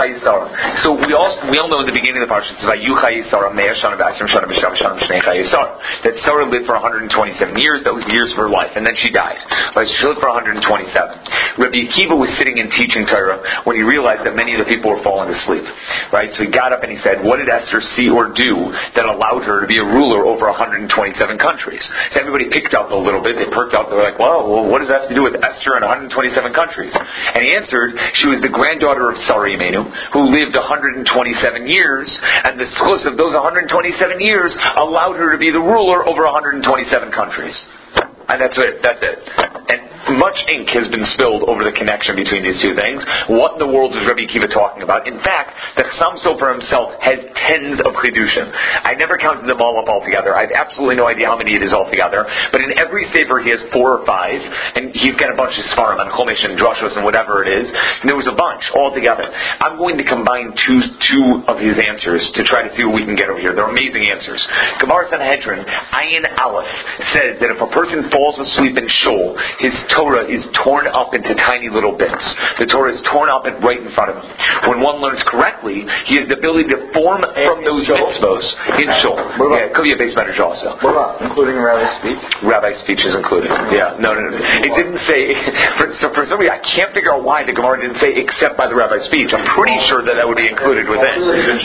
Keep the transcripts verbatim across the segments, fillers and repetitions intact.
Vayuchai Yisara. So we all we all know in the beginning of the parsha it's Vayuchai Yisara Me'er Shana V'Asrim Shana B'Shav Shana B'Shnei Yisara. That Sarah lived for one hundred twenty-seven years. That was the years of her life, and then she died. But she lived for one hundred twenty-seven. Rabbi Akiva was sitting and teaching Torah when he realized that many of the people were falling asleep. Right, so he got up and he said, "What did Esther see or do that allowed her to be a ruler over one hundred twenty-seven countries?" So everybody picked up a little bit. They perked up. They were like, "Well, well what does that have to do with Esther and one hundred twenty-seven countries?" And he answered, "She was the granddaughter of Sarah Imenu, who lived one hundred twenty-seven years, and the schus of those one hundred twenty-seven years allowed her to be the ruler over one hundred twenty-seven countries." And that's it. That's it. And much ink has been spilled over the connection between these two things. What in the world is Rabbi Akiva talking about? In fact, the Chassam Sofer himself has tens of chidushim. I never counted them all up altogether. I have absolutely no idea how many it is altogether. But in every sefer he has four or five, and he's got a bunch of svarim and chomesh and drushos and whatever it is. And there was a bunch altogether. I'm going to combine two two of his answers to try to see what we can get over here. They're amazing answers. Gemara Sanhedrin, Ayin Aleph, says that if a person falls asleep in shul, his Torah is torn up into tiny little bits. The Torah is torn up and right in front of him. When one learns correctly, he has the ability to form from those mitzvos in shul. Yeah, it could be a base medrash also. What about including rabbi's speech? Rabbi's speech is included. Yeah, no, no, no. It didn't say. For, so for some reason, I can't figure out why the Gemara didn't say except by the rabbi's speech. I'm pretty sure that that would be included within.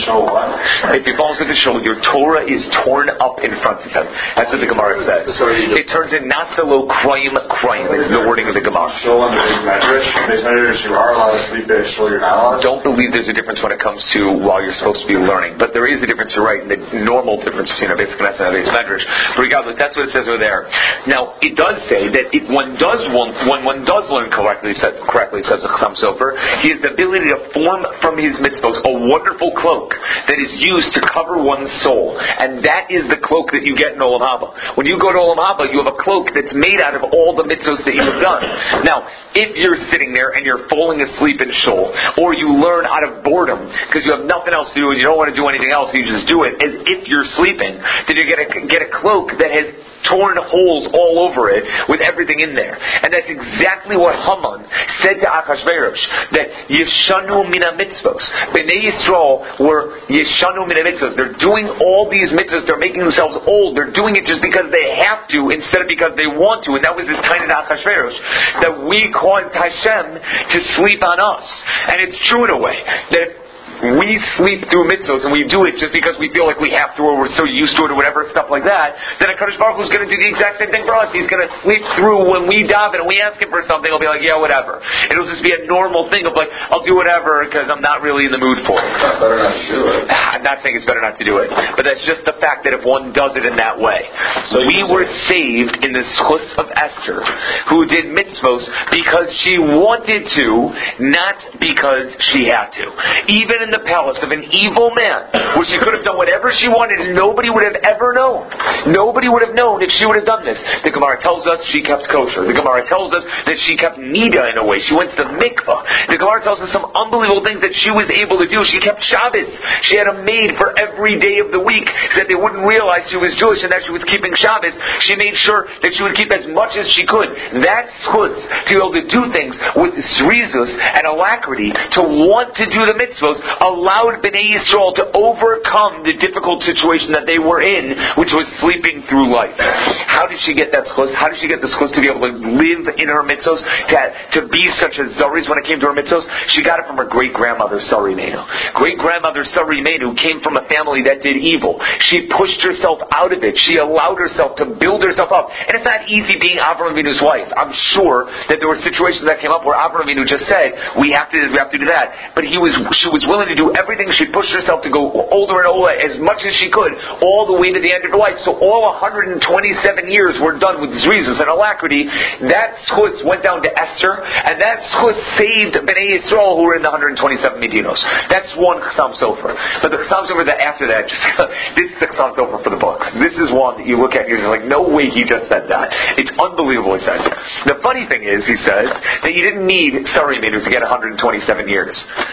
If he falls into shul, your Torah is torn up in front of him. That's what the Gemara says. It turns in not the low crime crime. It's the wording of the Gemara. Shul and base medrash. Base medrash, you are allowed to sleep at shul. You're not allowed. Don't believe there's a difference when it comes to while you're supposed to be learning, but there is a difference. You're right. The normal difference between a base knesset and a base medrash. But regardless, that's what it says over there. Now, it does say that if one does one, when one does learn correctly, correctly says the Chassam Sofer, he has the ability to form from his mitzvos a wonderful cloak that is used to cover one's soul, and that is the cloak that you get in Olam Haba. When you go to Olam Haba, you have a cloak that's made out of all the mitzvos that you've done. Now, if you're sitting there and you're falling asleep in shul, or you learn out of boredom because you have nothing else to do and you don't want to do anything else, you just do it as if you're sleeping, then you get a get a cloak that has torn holes all over it with everything in there. And that's exactly what Haman said to Achashverosh, that Yeshanu mina mitzvos. Bnei Yisrael were Yeshanu mina mitzvos. They're doing all these mitzvos, they're making themselves old, they're doing it just because they have to instead of because they want to. And that was this tiny Achashverosh, that we caused Hashem to sleep on us. And it's true in a way, that if we sleep through mitzvos and we do it just because we feel like we have to, or we're so used to it, or whatever, stuff like that, then HaKadosh Baruch Hu is going to do the exact same thing for us. He's going to sleep through when we daven and we ask Him for something. He'll be like, yeah, whatever. It'll just be a normal thing of like, I'll do whatever because I'm not really in the mood for it. It's better not to do it. I'm not saying it's better not to do it, but that's just the fact that if one does it in that way. So we were saved in the schus of Esther, who did mitzvos because she wanted to, not because she had to. Even in the palace of an evil man, where she could have done whatever she wanted and nobody would have ever known. Nobody would have known if she would have done this. The Gemara tells us she kept kosher. The Gemara tells us that she kept nida in a way. She went to the mikvah. The Gemara tells us some unbelievable things that she was able to do. She kept Shabbos. She had a maid for every day of the week so that they wouldn't realize she was Jewish and that she was keeping Shabbos. She made sure that she would keep as much as she could. That schus, to be able to do things with zrizus and alacrity, to want to do the mitzvos, allowed Bnei Yisrael to overcome the difficult situation that they were in, which was sleeping through life. How did she get that schus? How did she get the schus to be able to live in her mitzvos, to, to be such a zaris when it came to her mitzvos? She got it from her great-grandmother, Sarah Imenu. Great-grandmother Sarah Imenu came from a family that did evil. She pushed herself out of it. She allowed herself to build herself up. And it's not easy being Avraham Avinu's wife. I'm sure that there were situations that came up where Avraham Avinu just said, we have to do this, we have to do that. But he was, she was willing to do everything. She pushed herself to go older and older as much as she could, all the way to the end of her life. So all one hundred twenty-seven years were done with zrizus and alacrity. That schus went down to Esther, and that schus saved Bnei Yisrael who were in the one hundred twenty-seven Medinos. That's one Chassam Sofer. But the Chassam Sofer that after that, just this is the Chassam Sofer for the books. This is one that you look at and you're just like, no way he just said that. It's unbelievable, he says. The funny thing is, he says, that you didn't need Sarah Imenu to get one hundred twenty-seven years.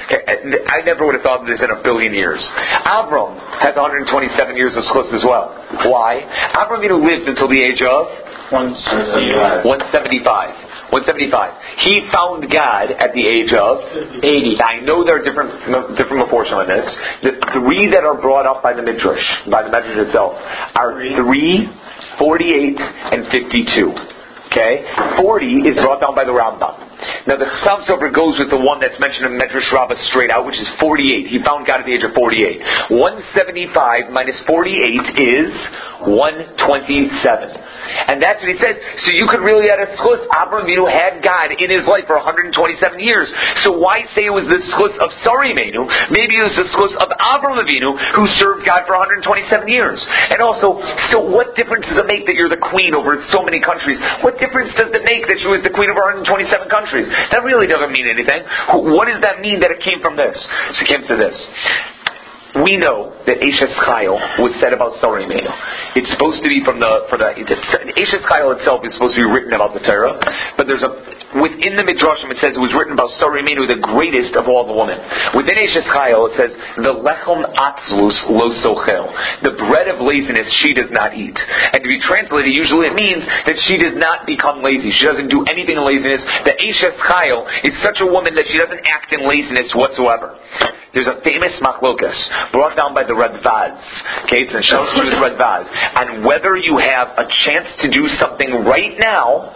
I never would have thought of this in a billion years. Avram has one hundred twenty-seven years of schus as well. Why? Avram Avinu lived until the age of one seventy-five. one seventy-five. He found God at the age of eighty. Now, I know there are different different proportions on this. The three that are brought up by the Midrash, by the Midrash itself, are three, forty-eight, and fifty-two. Okay? forty is brought down by the Rambam. Now the Chassam Sofer goes with the one that's mentioned in Medrash Rabbah straight out, which is forty-eight. He found God at the age of forty-eight. one seventy-five minus forty-eight is one twenty-seven. And that's what he says. So you could really add a schus. Avraham Avinu had God in his life for one hundred twenty-seven years. So why say it was the schus of Sari Menu? Maybe it was the schus of Avraham Avinu who served God for one hundred twenty-seven years. And also, so what difference does it make that you're the queen over so many countries? What difference does it make that she was the queen of one hundred twenty-seven countries? That really doesn't mean anything. What does that mean that it came from this? So it came to this. We know that Eshes Chayil was said about Sari Menu. It's supposed to be from the, for the, Eshes Chayil itself is supposed to be written about the Torah, but there's a, within the Midrashim it says it was written about Sari Menu, the greatest of all the women. Within Eshes Chayil it says, the lechem atzlus lo sochel. The bread of laziness she does not eat. And to be translated, usually it means that she does not become lazy. She doesn't do anything in laziness. The Eshes Chayil is such a woman that she doesn't act in laziness whatsoever. There's a famous machlokas brought down by the Radvaz. Okay, it's in Shalosh Jews Radvaz. And whether you have a chance to do something right now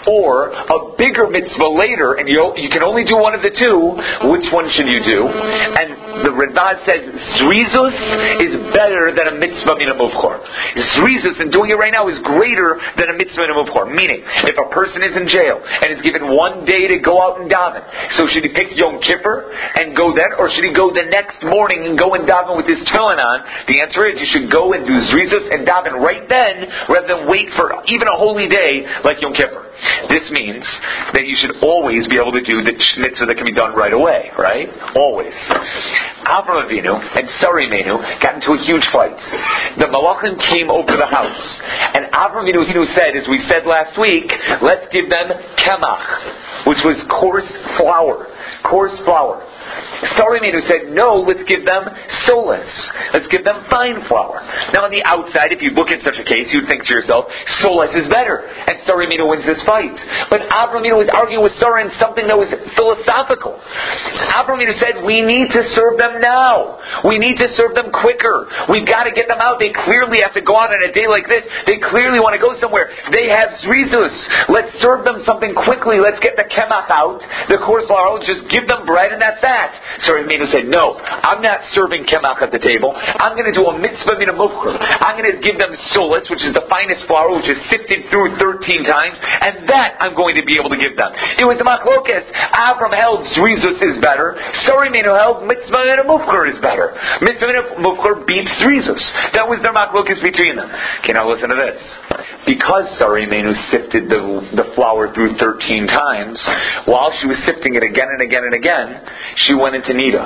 or a bigger mitzvah later, and you you can only do one of the two, which one should you do? And the Radvaz says Zrizus is better than a mitzvah min hamuvchor. Zrizus, and doing it right now, is greater than a mitzvah min hamuvchor. Meaning, if a person is in jail and is given one day to go out and daven, so should he pick Yom Kippur and go then, or should he go the next morning and go and daven with his tefillin on? The answer is you should go and do Zrizus and daven right then, rather than wait for even a holy day like Yom Kippur. This means that you should always be able to do the mitzvah that can be done right away, right? Always. Avraham Avinu and Sari Menu got into a huge fight. The Malachim came over the house, and Avraham Avinu said, as we said last week, let's give them kemach, which was coarse flour. Coarse flour. Sari Menu said, no, let's give them solas. Let's give them fine flour. Now on the outside, if you look at such a case, you'd think to yourself, solas is better. And Sari Menu wins this fight. But Avraham Avinu was arguing with Sarah in something that was philosophical. Avraham Avinu said, we need to serve them now. We need to serve them quicker. We've got to get them out. They clearly have to go out on a day like this. They clearly want to go somewhere. They have zrizus. Let's serve them something quickly. Let's get the kemach out, the coarse flour. Just give them bread and that's that. Sari Menu said, no, I'm not serving kemach at the table. I'm going to do a mitzvah min hamuvchor. I'm going to give them solas, which is the finest flour, which is sifted through thirteen times, and that I'm going to be able to give them. It was the machlokas. Avram held zrizus is better. Sari Menu held mitzvah min hamuvchor is better. Mitzvah min hamuvchor beats zrizus. That was their machlokas between them. Okay, now listen to this. Because Sari Menu sifted the, the flour through thirteen times, while she was sifting it again and again and again, she went into Nida.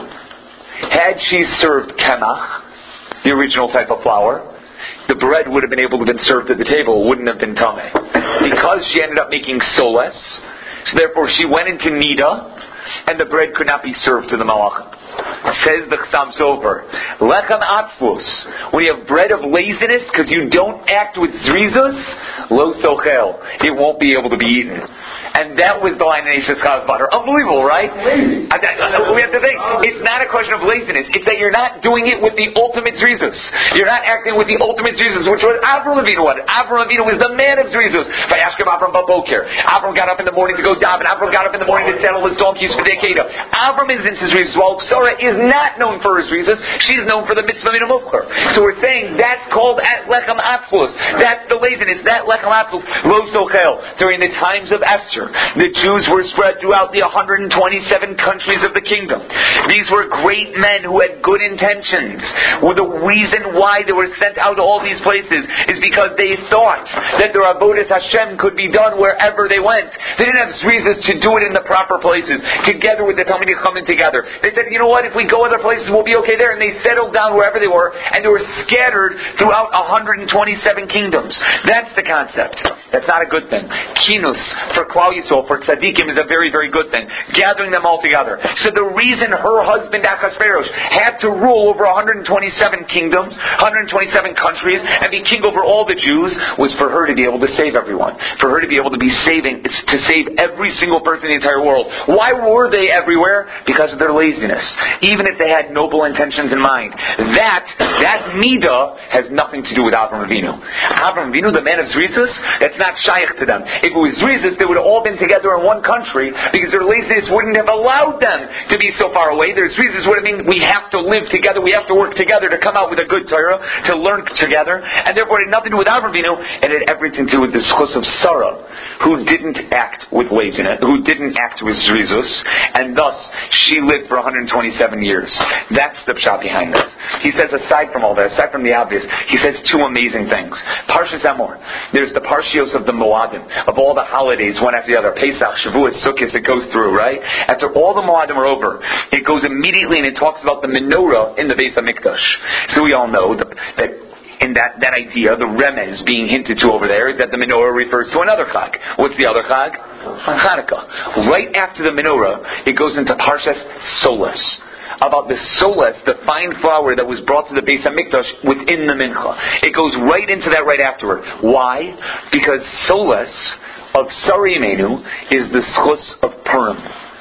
Had she served kemach, the original type of flour, the bread would have been able to have been served at the table. It wouldn't have been tameh. Because she ended up making soles, so therefore she went into Nida, and the bread could not be served to the malachim. Says the Chassam Sofer, lechem atzlus, when you have bread of laziness because you don't act with zrizus, lo sochel, it won't be able to be eaten. And that was the line in Eshes Chayil's butter. Unbelievable, right? I, I, I, we have to think, it's not a question of laziness, it's that you're not doing it with the ultimate zrizus. You're not acting with the ultimate zrizus, which was Avraham Avinu wanted. Avraham Avinu was the man of zrizus. Vayashkem Avram baboker. Avram got up in the morning to go daven. Avram got up in the morning to saddle his donkeys for the Akedah. Avram is into zrizus, while Sarah is not known for her zrizus. She's known for the mitzvah min hamuvchor. So we're saying that's called lechem atzlus. That's the laziness. That lechem atzlus, lo sochel. During the times of Esther, the Jews were spread throughout the one hundred twenty-seven countries of the kingdom. These were great men who had good intentions. Well, the reason why they were sent out to all these places is because they thought that their avodas Hashem could be done wherever they went. They didn't have zrizus to do it in the proper places, together with the Talmidei Chachamim together. They said, you know what, if we go other places, we'll be okay there. And they settled down wherever they were, and they were scattered throughout one hundred twenty-seven kingdoms. That's the concept. That's not a good thing. Kinus for Klal Klal Yisrael, for tzaddikim, is a very, very good thing. Gathering them all together. So the reason her husband Achashverosh had to rule over one hundred twenty-seven kingdoms, one hundred twenty-seven countries, and be king over all the Jews was for her to be able to save everyone. For her to be able to be saving, it's to save every single person in the entire world. Why were they everywhere? Because of their laziness. Even if they had noble intentions in mind. That, that midah has nothing to do with Avram Avinu. Avram Avinu, the man of Zrizus, that's not shaykh to them. If it was Zrizus, they would have all been together in one country because their laziness wouldn't have allowed them to be so far away. Their Zrizus would have been, we have to live together, we have to work together to come out with a good Torah, to learn together, and therefore it had nothing to do with Avram Avinu, it had everything to do with the schus of Sarah, who didn't act with laziness, who didn't act with Zrizus, and thus she lived for one hundred twenty-seven years. That's the pshat behind this. He says, aside from all that, aside from the obvious, he says two amazing things. Parshas Emor, there's the Parshios of the Moadim, of all the holidays, one after the other, Pesach, Shavuot, Sukkot, it goes through, right? After all the Moadim are over, it goes immediately and it talks about the menorah in the Beis HaMikdash. So we all know the, that in that, that idea, the remez being hinted to over there, is that the menorah refers to another chag. What's the other chag? Hanukkah. Right after the menorah, it goes into Parshas Solas, about the solas, the fine flour that was brought to the Beis HaMikdash within the mincha. It goes right into that right afterward. Why? Because solas of Sari Imenu is the schus of Purim.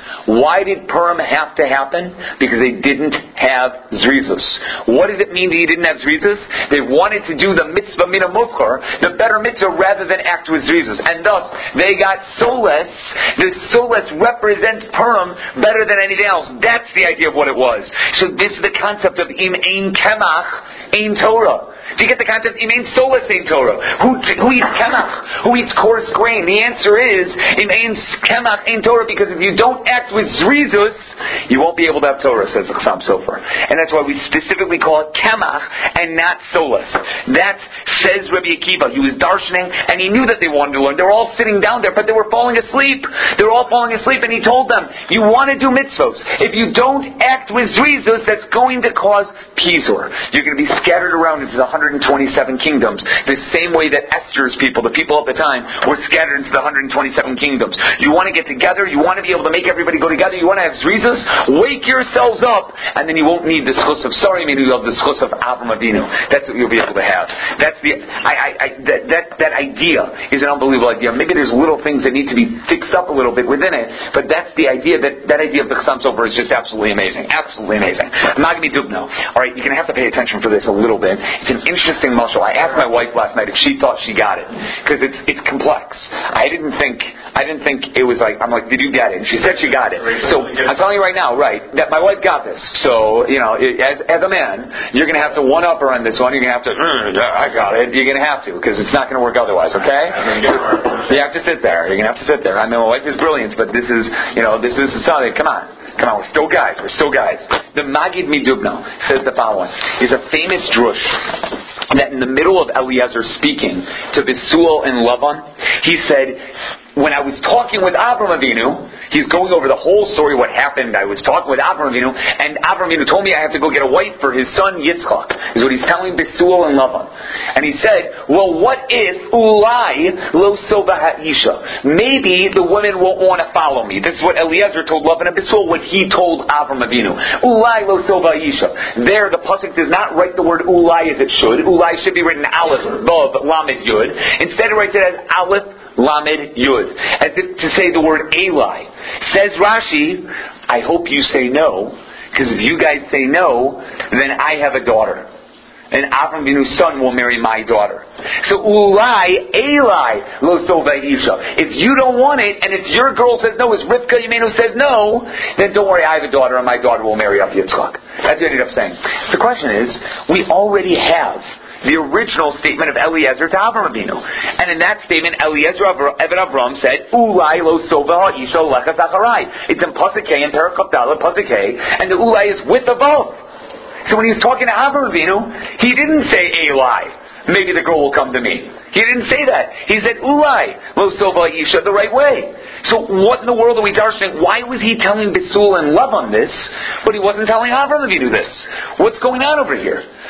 Why did Purim have to happen? Because they didn't have Zrizus. What does it mean that you didn't have Zrizus? They wanted to do the mitzvah mina mufkar, the better mitzvah, rather than act with Zrizus. And thus, they got solas. The solas represents Purim better than anything else. That's the idea of what it was. So this is the concept of im ein kemach, ein Torah. Do you get the concept? Im ein solas, ein Torah. Who, who eats kemach? Who eats coarse grain? The answer is im ein kemach, ein Torah, because if you don't act with Zrizus, you won't be able to have Torah, says the Chassam Sofer. And that's why we specifically call it Kemach and not Solas. That says Rabbi Akiva. He was darshaning and he knew that they wanted to learn. They were all sitting down there, but they were falling asleep. They were all falling asleep, and he told them, you want to do mitzvos. If you don't act with Zrizus, that's going to cause Pizor. You're going to be scattered around into the one hundred twenty-seven kingdoms. The same way that Esther's people, the people of the time, were scattered into the one hundred twenty-seven kingdoms. You want to get together, you want to be able to make everybody go together, you want to have Zrizus, wake yourselves up, and then you won't need the schus of Sari Imenu, you'll have the schus of Avram Avinu. That's what you'll be able to have. That's the, I, I, I, that, that, that idea is an unbelievable idea. Maybe there's little things that need to be fixed up a little bit within it, but that's the idea, that, that idea of the Chassam Sofer is just absolutely amazing. Absolutely amazing. Magmi Dubno. Alright, you're going to have to pay attention for this a little bit. It's an interesting mashal. I asked my wife last night if she thought she got it, because it's, it's complex. I didn't think, I didn't think it was like, I'm like, did you get it? And she said she got it. So I'm telling you right now, right, that my wife got this. So, you know, as, as a man, you're going to have to one-up her on this one. You're going to have to, mm, yeah, I got it. You're going to have to, because it's not going to work otherwise, okay? You have to sit there. You're going to have to sit there. I mean, my wife is brilliant, but this is, you know, this is something. Come on. Come on, we're still guys. We're still guys. The Magid Midubno says the following. He's a famous drush that in the middle of Eliezer speaking to Besuel and Lavan, he said, when I was talking with Avram Avinu, he's going over the whole story, what happened. I was talking with Avram Avinu, and Avram Avinu told me I have to go get a wife for his son Yitzchak, is what he's telling Besuel and Lavan. And he said, well, what if Ulai lo sova ha'isha? Maybe the women won't want to follow me. This is what Eliezer told Lavan and Besuel, what he told Avram Avinu. Ulai lo sova ha'isha. There, the pasuk does not write the word Ulai as it should. Ulai should be written Aleph, Vav, Lamed, Yud. Instead it writes it as Aleph, Lamed Yud, as if to say the word Eli. Says Rashi, I hope you say no, because if you guys say no, then I have a daughter. And Avram Avinu's son will marry my daughter. So Ulai, Eli, lo sova isha. If you don't want it, and if your girl says no, as Rivka Yemenu says no, then don't worry, I have a daughter, and my daughter will marry up Yitzchak. That's what he ended up saying. The question is, we already have the original statement of Eliezer to Avram Avinu. And in that statement, Eliezer Eben Avram said, Ulai lo sova ha'isha lecha zacharai. It's in Pasuk K, in Parakop Dalet, Pasuk K, and the Ulai is with the Vav. So when he was talking to Avram Avinu, he didn't say Eli, maybe the girl will come to me. He didn't say that. He said Ulai lo sova ha'isha the right way. So what in the world are we darshaning? Why was he telling Besuel and Lavan this, but he wasn't telling Avram Avinu this? What's going on over here?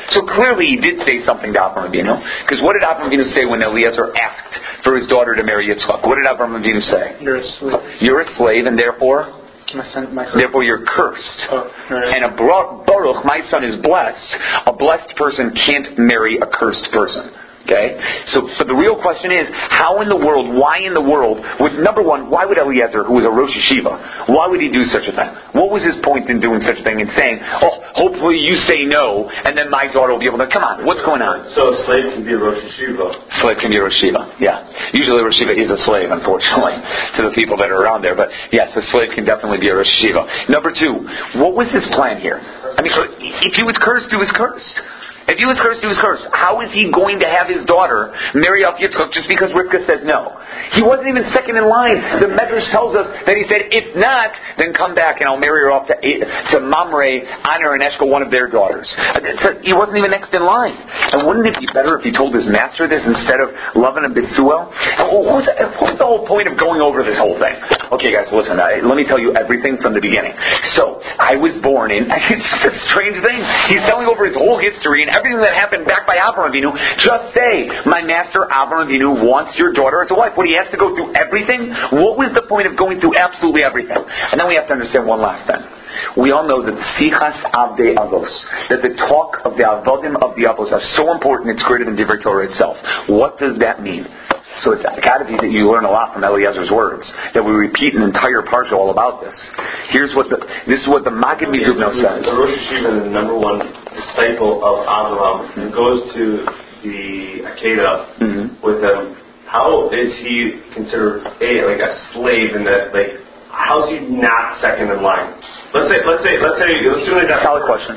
So clearly he did say something to Avram Avinu. Because what did Avram Avinu say when Eliezer asked for his daughter to marry Yitzchak? What did Avram Avinu say? You're a slave. You're a slave, and therefore? My son, my therefore you're cursed. Oh, right. And a Baruch, my son, is blessed. A blessed person can't marry a cursed person. Okay? So, so the real question is, how in the world, why in the world, would, number one, why would Eliezer, who was a Rosh Yeshiva, why would he do such a thing? What was his point in doing such a thing and saying, oh, hopefully you say no, and then my daughter will be able to, come on, what's going on? So a slave can be a Rosh Yeshiva. Slave can be a Rosh Yeshiva, yeah. Usually a Rosh Yeshiva is a slave, unfortunately, to the people that are around there, but yes, a slave can definitely be a Rosh Yeshiva. Number two, what was his plan here? I mean, if he was cursed, he was cursed. If he was cursed, he was cursed. How is he going to have his daughter marry off Yitzchak just because Rivka says no? He wasn't even second in line. The Medrash tells us that he said, if not, then come back and I'll marry her off to, to Mamre, Anna, and Eshkel, one of their daughters. He wasn't even next in line. And wouldn't it be better if he told his master this instead of Lavan and Bethuel? What was, what was the whole point of going over this whole thing? Okay, guys, listen. I, let me tell you everything from the beginning. So, I was born in... It's just a strange thing. He's telling over his whole history and everything that happened back by Avram Avinu. Just say, my master Avram Avinu wants your daughter as a wife. What, he has to go through everything? What was the point of going through absolutely everything? And then we have to understand one last thing. We all know that Sichas Avdei Avos, that the talk of the Avodim of the Avos are so important, it's greater than Divrei Torah itself. What does that mean? So it's got to be that you learn a lot from Eliezer's words, that we repeat an entire parsha all about this. Here's what the, this is what the Maggid Midubno says. The Rosh Yeshiva, the number one disciple of Avraham, mm-hmm. goes to the Akedah mm-hmm. with them. How is he considered a like a slave in that? Like, how is he not second in line? Let's say, let's say, let's say, let's do it. Solid question.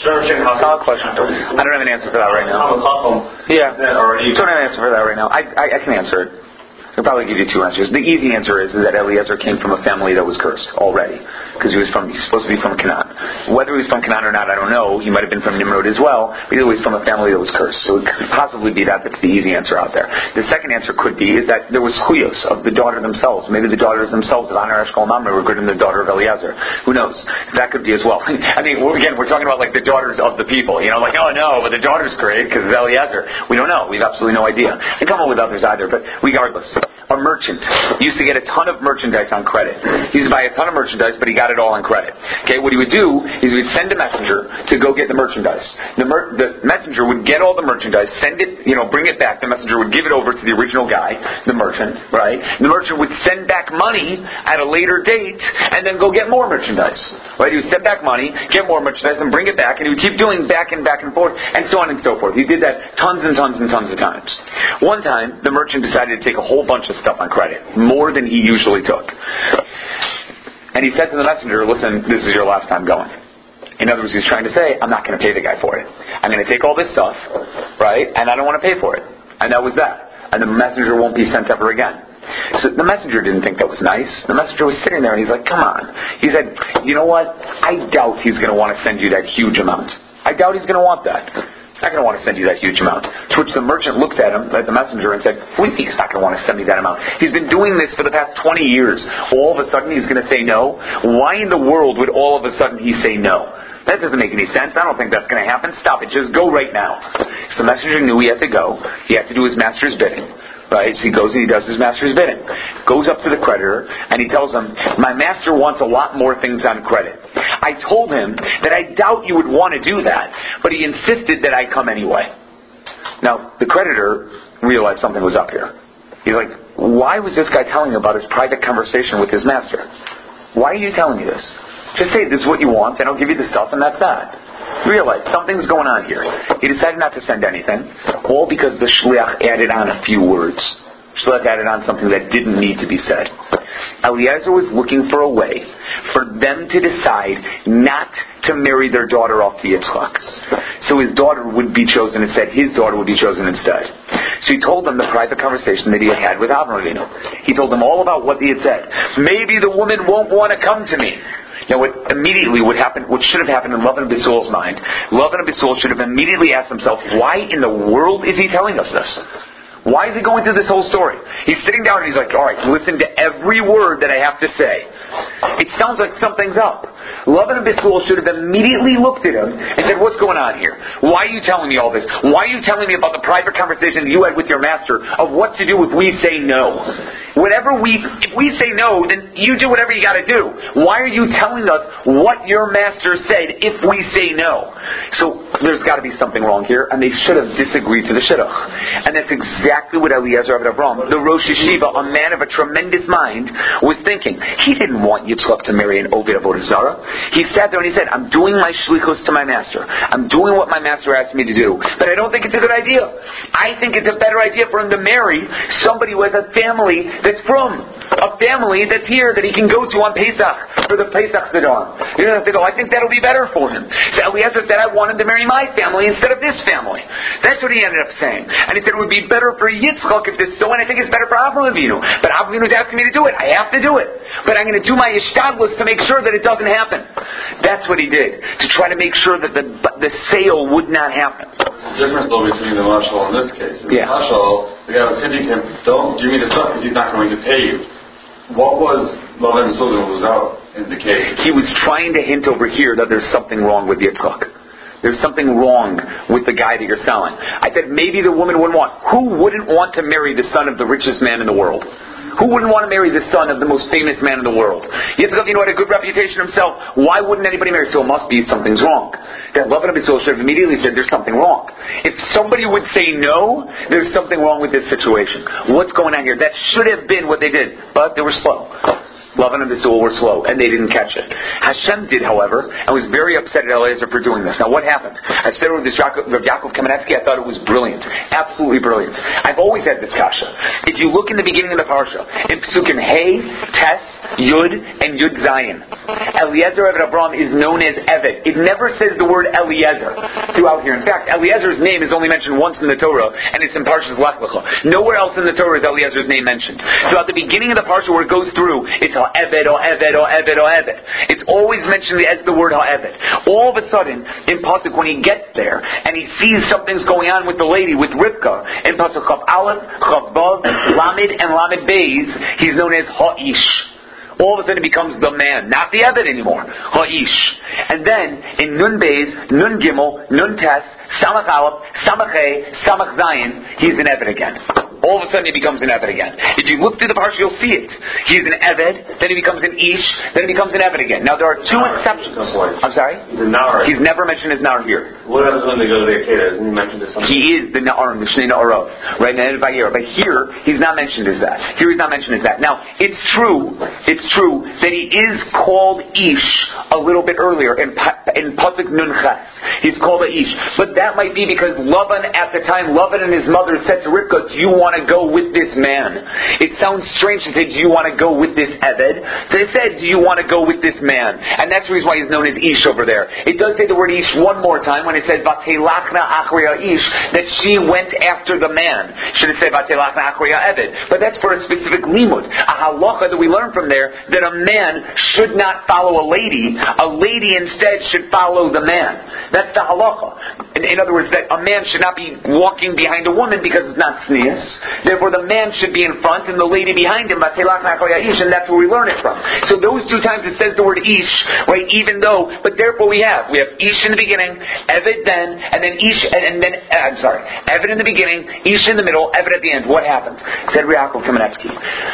Solid question. I don't have an answer for that right now. Yeah. Don't have an answer for that right now. I, I, I can answer it. I'll probably give you two answers. The easy answer is, is that Eliezer came from a family that was cursed already. Because he was from, he's supposed to be from Canaan. Whether he was from Canaan or not, I don't know. He might have been from Nimrod as well. But either way, he's from a family that was cursed. So it could possibly be that that's the easy answer out there. The second answer could be is that there was chuyos of the daughter themselves. Maybe the daughters themselves of Anna, Eshkel, and Mamre were greater than the daughter of Eliezer. Who knows? That could be as well. I mean, again, we're talking about like the daughters of the people. You know, like, oh no, but the daughter's great because it's Eliezer. We don't know. We have absolutely no idea. They come up with others either. But regardless, a merchant used to get a ton of merchandise on credit. He used to buy a ton of merchandise, but he got it all on credit. Okay, what he would do is he would send a messenger to go get the merchandise. The, mer- the messenger would get all the merchandise, send it, you know, bring it back. The messenger would give it over to the original guy, the merchant, right? The merchant would send back money at a later date, and then go get more merchandise. Right? He would send back money, get more merchandise, and bring it back, and he would keep doing back and back and forth, and so on and so forth. He did that tons and tons and tons of times. One time, the merchant decided to take a whole bunch of stuff on credit, more than he usually took. And he said to the messenger, listen, this is your last time going. In other words, he's trying to say, I'm not going to pay the guy for it. I'm going to take all this stuff, right, and I don't want to pay for it. And that was that. And the messenger won't be sent ever again. So the messenger didn't think that was nice. The messenger was sitting there and he's like, come on. He said, you know what? I doubt he's going to want to send you that huge amount. I doubt he's going to want that. He's not going to want to send you that huge amount. To which the merchant looked at him, at the messenger, and said, what do you think he's not going to want to send me that amount? He's been doing this for the past twenty years. All of a sudden he's going to say no? Why in the world would all of a sudden he say no? That doesn't make any sense. I don't think that's going to happen. Stop it. Just go right now. So the messenger knew he had to go. He had to do his master's bidding. Right? So he goes and he does his master's bidding. Goes up to the creditor and he tells him, my master wants a lot more things on credit. I told him that I doubt you would want to do that, but he insisted that I come anyway. Now, the creditor realized something was up here. He's like, why was this guy telling about his private conversation with his master? Why are you telling me this? Just say this is what you want and I'll give you the stuff and that's that. Realize something's going on here. He decided not to send anything, all because the shliach added on a few words. Shliach added on something that didn't need to be said. Eliezer was looking for a way for them to decide not to marry their daughter off to Yitzchak. So his daughter would be chosen instead. His daughter would be chosen instead. So he told them the private conversation that he had had with Avram Avinu. He told them all about what he had said. Maybe the woman won't want to come to me. Now, what immediately would happen, what should have happened in Lavan and Bethuel's mind, Lavan and Bethuel should have immediately asked himself, why in the world is he telling us this? Why is he going through this whole story? He's sitting down and he's like, all right, listen to every word that I have to say. It sounds like something's up. Lavan and Bethuel should have immediately looked at him and said, what's going on here? Why are you telling me all this? Why are you telling me about the private conversation you had with your master of what to do if we say no? Whenever we, if we say no, then you do whatever you got to do. Why are you telling us what your master said if we say no? So there's got to be something wrong here, and they should have disagreed to the shidduch. And that's exactly what Eliezer of Avram, the Rosh Yeshiva, a man of a tremendous mind, was thinking. He didn't want Yitzchak to marry an Oved Avodah Zarah. He sat there and he said, I'm doing my shlichus to my master. I'm doing what my master asked me to do. But I don't think it's a good idea. I think it's a better idea for him to marry somebody who has a family that's from, a family that's here that he can go to on Pesach, for the Pesach Sedar. You don't have to go, I think that'll be better for him. So Eliezer said, I want him to marry my family instead of this family. That's what he ended up saying. And he said it would be better for Yitzchak if this is so, and I think it's better for Avraham Avinu. But Avraham Avinu is asking me to do it. I have to do it. But I'm going to do my ishtadlus to make sure that it doesn't happen. That's what he did, to try to make sure that the the sale would not happen. There's a difference though between the mashal and this case. In yeah. the mashal, the guy was hinting to him, don't give me the stuff because he's not going to pay you. What was Lavan and Sullivan was out in the case? He was trying to hint over here that there's something wrong with Yitzchak. There's something wrong with the guy that you're selling. I said maybe the woman wouldn't want. Who wouldn't want to marry the son of the richest man in the world? Who wouldn't want to marry the son of the most famous man in the world? Yitzchak, you know, had a good reputation himself. Why wouldn't anybody marry? So it must be something's wrong. That Lavan and Bethuel should have immediately said there's something wrong. If somebody would say no, there's something wrong with this situation. What's going on here? That should have been what they did, but they were slow. Lavan and Bethuel were slow, and they didn't catch it. Hashem did, however, and was very upset at Eliezer for doing this. Now, what happened? I said with this Yaakov, Yaakov Kamenetsky, I thought it was brilliant. Absolutely brilliant. I've always had this kasha. If you look in the beginning of the parsha, in Pesukim Hey, Tes, Yud, and Yud Zayin, Eliezer of Avram is known as Eved. It never says the word Eliezer throughout here. In fact, Eliezer's name is only mentioned once in the Torah, and it's in Parshas Lech Lecha. Nowhere else in the Torah is Eliezer's name mentioned. So at the beginning of the parsha where it goes through, it's Eved or Eved or Eved or Eved. It's always mentioned as the word Eved. All of a sudden, in Pasuk, when he gets there and he sees something's going on with the lady, with Rivka, in Pasuk Chav Aleph, Chav Vav, Lamed, and Lamed Beis, he's known as Ha'ish. All of a sudden he becomes the man, not the Eved anymore. Ha'ish. And then, in Nun Beis, Nun Gimel, Nun Tes, Samach Aleph, Samach Hey, Samach Zayin, he's an Eved again. All of a sudden he becomes an Eved again. If you look through the parsha, you'll see it. He's an Eved, then he becomes an Ish, then he becomes an Eved again. Now there are two Nar. exceptions. I'm sorry? He's a Nar. He's never mentioned as Nar here. What happens when they go to the Akedah? Isn't he mentioned as something? He is the Nar, the Shnei Na'arav, right? But here, he's not mentioned as that. Here he's not mentioned as that. Now, it's true, it's true that he is called Ish a little bit earlier in, in Pasuk Nun Ches. He's called a Ish. But that might be because Lavan, at the time, Lavan and his mother said to Rivka, do you want to go with this man? It sounds strange to say, do you want to go with this Eved? So they said, do you want to go with this man? And that's the reason why he's known as Ish over there. It does say the word Ish one more time when it says, Vatelachna achriya Ish, that she went after the man. Should have said, Vatelachna achriya Eved. But that's for a specific limud. A halacha that we learn from there, that a man should not follow a lady. A lady instead should follow the man. That's the halacha. In, in other words, that a man should not be walking behind a woman because it's not sneas. Therefore, the man should be in front and the lady behind him. And that's where we learn it from. So those two times it says the word Ish, right? Even though, but therefore we have we have Ish in the beginning, Eved then, and then Ish, and, and then uh, I'm sorry, Eved in the beginning, Ish in the middle, Eved at the end. What happens? Said Yaakov Kamenetsky.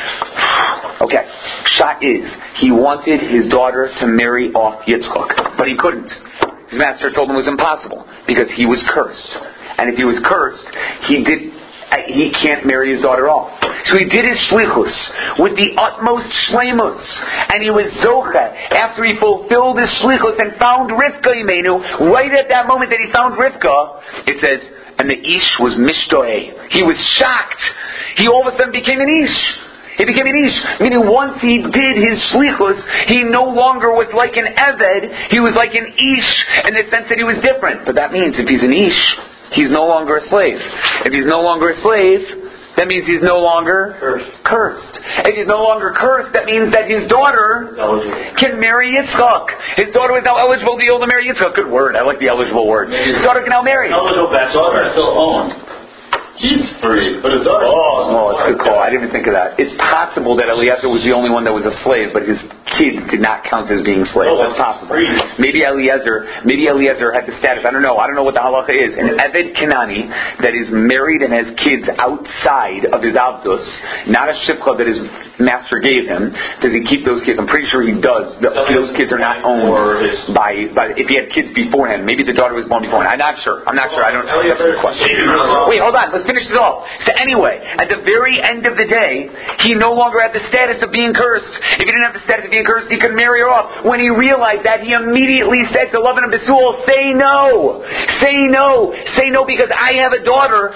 Okay, shot is he wanted his daughter to marry off Yitzchak, but he couldn't. His master told him it was impossible because he was cursed, and if he was cursed, he did. He can't marry his daughter off. So he did his shlichus with the utmost shleimus, and he was zocha after he fulfilled his shlichus and found Rivka Imenu. Right at that moment that he found Rivka, it says, and the ish was mishtoeh. He was shocked. He all of a sudden became an ish. He became an ish, meaning once he did his shlichus, he no longer was like an eved. He was like an ish in the sense that he was different. But that means if he's an ish, he's no longer a slave. If he's no longer a slave, that means he's no longer cursed. cursed. If he's no longer cursed, that means that his daughter can marry Yitzchak. His daughter is now eligible to be able to marry Yitzchak. Good word. I like the eligible word. His daughter can now marry. Eligible bachelor still owned. He's free, but his daughter. Oh, it's a good call. I didn't even think of that. It's possible that Eliezer was the only one that was a slave, but his kids did not count as being slaves. Oh, that's possible. Maybe Eliezer, maybe Eliezer had the status. I don't know. I don't know what the halacha is. An Eved Kanani that is married and has kids outside of his avdus, not a shipcha that his master gave him. Does he keep those kids? I'm pretty sure he does. The, those kids are not owned by, by. If he had kids beforehand, maybe the daughter was born beforehand. I'm not sure. I'm not sure. I don't. That's a good question. Wait, hold on. Let's finish this off. So anyway, at the very end of the day, he no longer had the status of being cursed. If he didn't have the status of being cursed, he could marry her off. When he realized that, he immediately said to Lavan and Besul, say no. Say no. Say no because I have a daughter.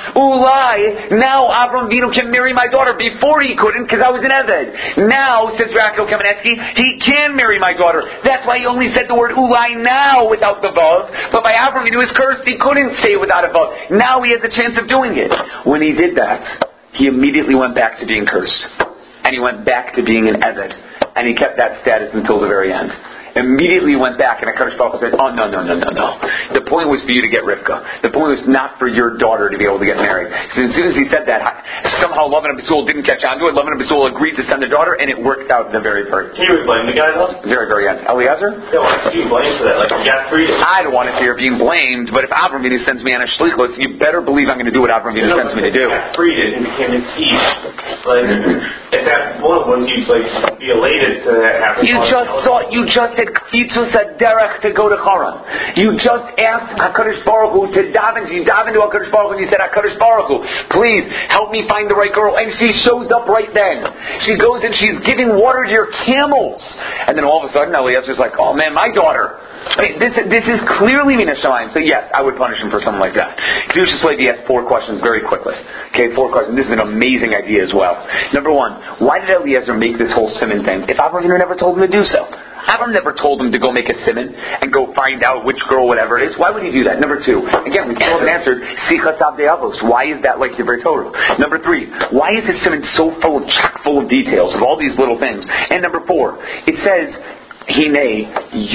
Ulai. Now Avram Avinu can marry my daughter. Before he couldn't because I was an Eved. Now, says Rachel Kamenetsky, he can marry my daughter. That's why he only said the word Ulai now without the Vav. But by Avram Avinu was cursed, he couldn't say it without a Vav. Now he has a chance of doing it. When he did that, he immediately went back to being cursed. And he went back to being an Eved. And he kept that status until the very end. Immediately went back and HaKadosh Baruch Hu said, oh no, no, no, no, no. The point was for you to get Rivka. The point was not for your daughter to be able to get married. So as soon as he said that, somehow Lavan and Besul didn't catch on to it. Lavan and Besul agreed to send their daughter, and it worked out in the very, very Can you blame the guy though? Very, very end. Eliezer? Yeah, why should you blame for that? Like, you got freedom. I don't want to fear being blamed, but if Avram Avinu sends me on a shlichus, you better believe I'm going to do what Avram Avinu No, sends me to do. Got freed and became his teeth. Like, at that point, wouldn't you like be elated to have? You just saw. You just had Kfitzus Derech to go to Haran. You just asked HaKadosh Baruch Hu to daven. You davened to HaKadosh Baruch Hu and you said, HaKadosh Baruch Hu, please help me find the right girl. And she shows up right then. She goes and she's giving water to your camels. And then all of a sudden, Eliezer's like, oh man, my daughter. I mean, this this is clearly Min HaShamayim. So yes, I would punish him for something like that. Kedushas Levi asked four questions very quickly. Okay, four questions. This is an amazing idea as well. Number one, why did Eliezer make this whole simon thing if Avraham never told him to do so? Avram never told him to go make a simon and go find out which girl, whatever it is. Why would he do that? Number two, again, we still haven't answered Sichas Avdei Avos. Why is that like the Torah? Number three, why is this simon so full of chock full of details of all these little things? And number four, it says, Hine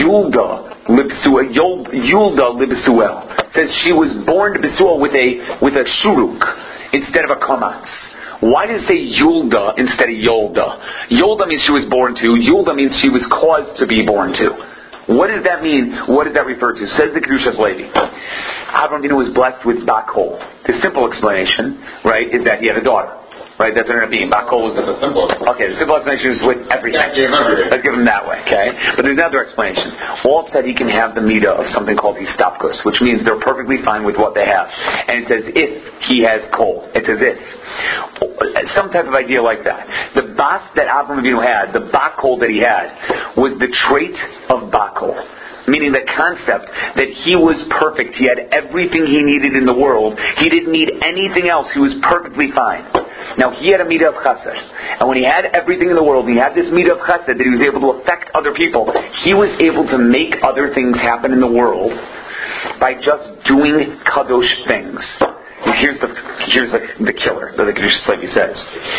Yulda Libsuel Yulda Libsuel. Says she was born to Besuel with a with a shuruk instead of a kamatz. Why does it say Yulda instead of Yolda? Yolda means she was born to. Yulda means she was caused to be born to. What does that mean? What does that refer to? Says the Kedushas Levi. Avram Avinu was blessed with Bakol. The simple explanation, right, is that he had a daughter. Right, that's what it ended up being. Bakol was the, the simple explanation. Okay, the simple explanation is with everything. Yeah, give everything. Let's give him that way, okay? But there's another explanation. All said he can have the midah of something called histapkus, which means they're perfectly fine with what they have. And it says if he has kol. It says if. Some type of idea like that. The bas that Avram Avinu had, the bakol that he had, was the trait of bakol. Meaning the concept that he was perfect. He had everything he needed in the world. He didn't need anything else. He was perfectly fine. Now he had a midah of chesed. And when he had everything in the world, he had this midah of chesed that he was able to affect other people. He was able to make other things happen in the world by just doing kadosh things. And here's the here's the, the killer that the Kedushas Levi says.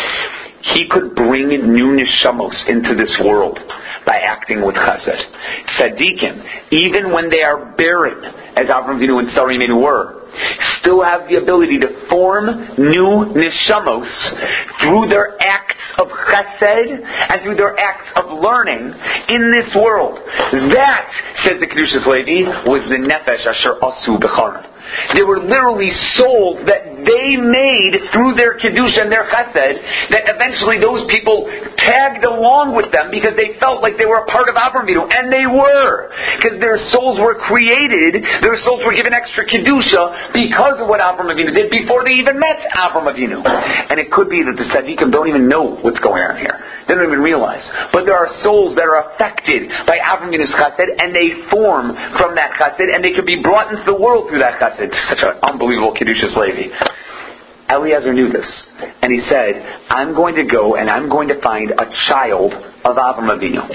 He could bring new neshamos into this world by acting with chesed. Tzaddikim, even when they are barren, as Avram Avinu and Sarah Imenu were, still have the ability to form new neshamos through their acts of chesed and through their acts of learning in this world. That, says the Kedushas Levi, was the nefesh asher asu b'charan. They were literally souls that they made through their kedusha and their chesed, that eventually those people tagged along with them because they felt like they were a part of Avram Avinu, and they were, because their souls were created, their souls were given extra kedusha because of what Avram Avinu did before they even met Avram Avinu. And it could be that the tzaddikim don't even know what's going on here; they don't even realize. But there are souls that are affected by Avram Avinu's chesed, and they form from that chesed, and they could be brought into the world through that chesed. It's such an unbelievable Kedushas Levi. Eliezer knew this, and he said, I'm going to go and I'm going to find a child of Avram Avinu.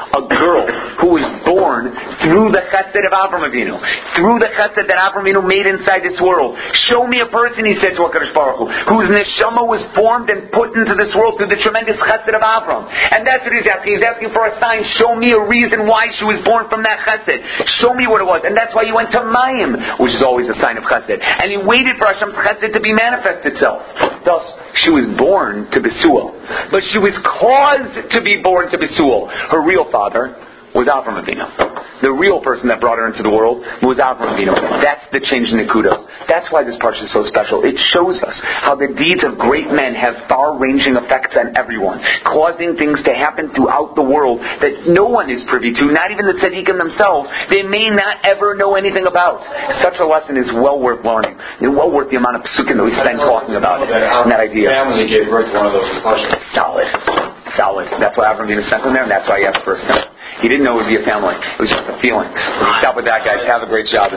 a girl who was born through the chesed of Avram Avinu, through the chesed that Avram Avinu made inside this world. Show me a person, he said to HaKadosh Baruch Hu, whose neshama was formed and put into this world through the tremendous chesed of Avram. And that's what he's asking. He's asking for a sign. Show me a reason why she was born from that chesed. Show me what it was. And that's why he went to Mayim, which is always a sign of chesed. And he waited for Hashem's chesed to be manifest itself. Thus, she was born to Besuel. But she was caused to be born to Besuel. Her real father was Avram Avinu. The real person that brought her into the world was Avram Avinu. That's the change in the kudos. That's why this parsha is so special. It shows us how the deeds of great men have far-ranging effects on everyone, causing things to happen throughout the world that no one is privy to, not even the tzaddikim themselves. They may not ever know anything about. Such a lesson is well worth learning, and well worth the amount of psukim that we spend talking about it. And that idea. Family gave birth to one of those parsha. Solid. Solid. That's why Avram Avinu sent them there, and that's why he had the first son. He didn't know it would be a family. It was just a feeling. We'll stop with that, guys. Have a great job.